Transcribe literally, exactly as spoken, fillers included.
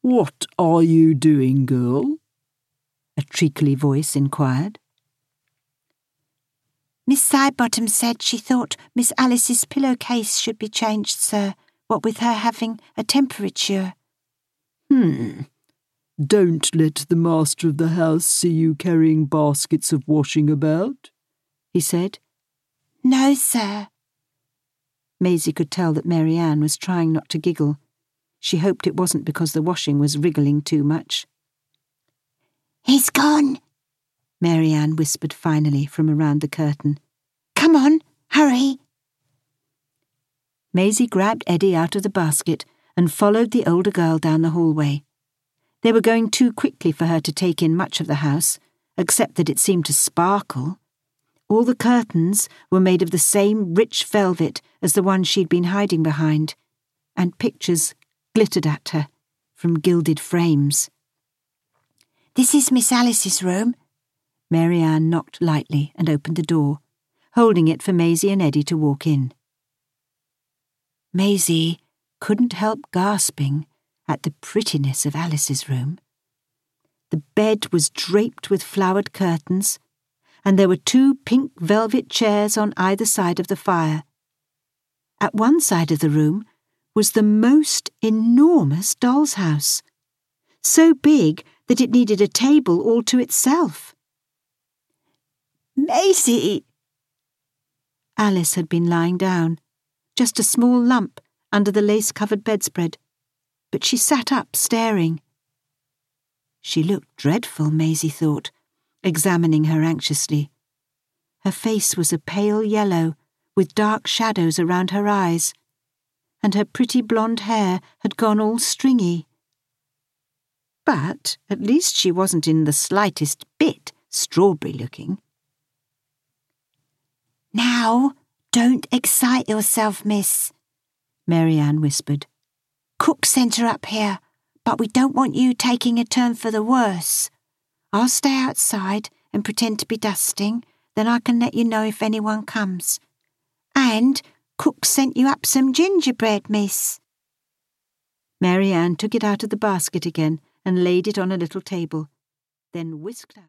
"What are you doing, girl?" a treacly voice inquired. Miss Sidebottom said she thought Miss Alice's pillowcase should be changed, sir, what with her having a temperature. Hmm. Don't let the master of the house see you carrying baskets of washing about, he said. No, sir. Maisie could tell that Mary Ann was trying not to giggle. She hoped it wasn't because the washing was wriggling too much. He's gone, Mary Ann whispered finally from around the curtain. Come on, hurry. Maisie grabbed Eddie out of the basket and followed the older girl down the hallway. They were going too quickly for her to take in much of the house, except that it seemed to sparkle. All the curtains were made of the same rich velvet as the one she'd been hiding behind, and pictures glittered at her from gilded frames. This is Miss Alice's room. Mary Ann knocked lightly and opened the door, holding it for Maisie and Eddie to walk in. Maisie couldn't help gasping at the prettiness of Alice's room. The bed was draped with flowered curtains, and there were two pink velvet chairs on either side of the fire. At one side of the room was the most enormous doll's house, so big that it needed a table all to itself. Maisie! Alice had been lying down, just a small lump under the lace-covered bedspread, but she sat up staring. She looked dreadful, Maisie thought, examining her anxiously. Her face was a pale yellow, with dark shadows around her eyes, and her pretty blonde hair had gone all stringy. But at least she wasn't in the slightest bit strawberry-looking. Now, don't excite yourself, miss, Mary Ann whispered. Cook sent her up here, but we don't want you taking a turn for the worse. I'll stay outside and pretend to be dusting, then I can let you know if anyone comes. And Cook sent you up some gingerbread, miss. Mary Ann took it out of the basket again and laid it on a little table, then whisked out.